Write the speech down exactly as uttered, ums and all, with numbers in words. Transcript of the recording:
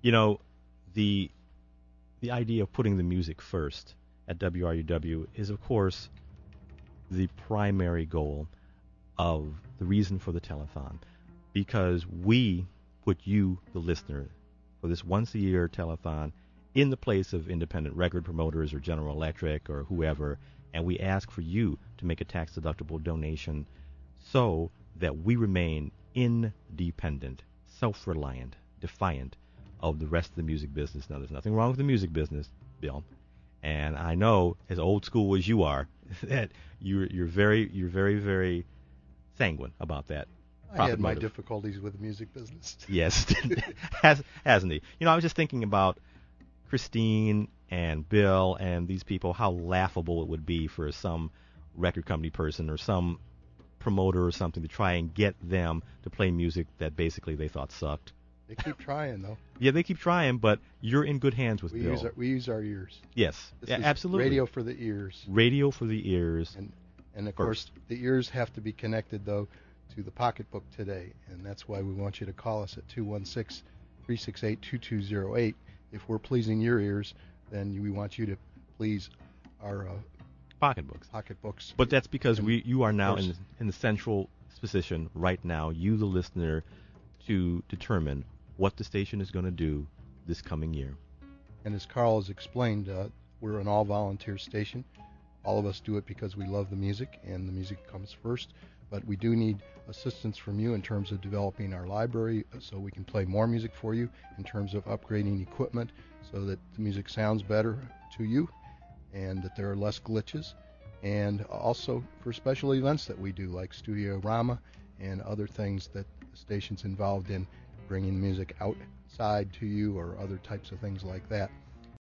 You know, the the idea of putting the music first at W R U W is, of course, the primary goal of the reason for the telethon, because we put you, the listener, for this once-a-year telethon in the place of independent record promoters or General Electric or whoever, and we ask for you to make a tax-deductible donation so that we remain independent, self-reliant, defiant of the rest of the music business. Now, there's nothing wrong with the music business, Bill, and I know, as old school as you are, that you're you're very you're very very sanguine about that. I had my motive. difficulties with the music business. Yes, Has, hasn't he? You know, I was just thinking about Christine and Bill and these people, how laughable it would be for some record company person or some promoter or something to try and get them to play music that basically they thought sucked. They keep trying, though. Yeah, they keep trying, but you're in good hands with we Bill. Use our, we use our ears. Yes, This yeah, is absolutely. Radio for the ears. Radio for the ears. And, and of First. course, the ears have to be connected, though, to the pocketbook today, and that's why we want you to call us at two one six, three six eight, two two zero eight. If we're pleasing your ears, then we want you to please our uh, Pocketbooks. pocketbooks. But that's because And we you are now of in course- the, in the central position right now, you the listener, to determine what the station is going to do this coming year. And as Carl has explained, uh, we're an all-volunteer station. All of us do it because we love the music, and the music comes first. But we do need assistance from you in terms of developing our library so we can play more music for you, in terms of upgrading equipment so that the music sounds better to you and that there are less glitches. And also for special events that we do, like Studio Rama and other things that the station's involved in, bringing the music outside to you or other types of things like that.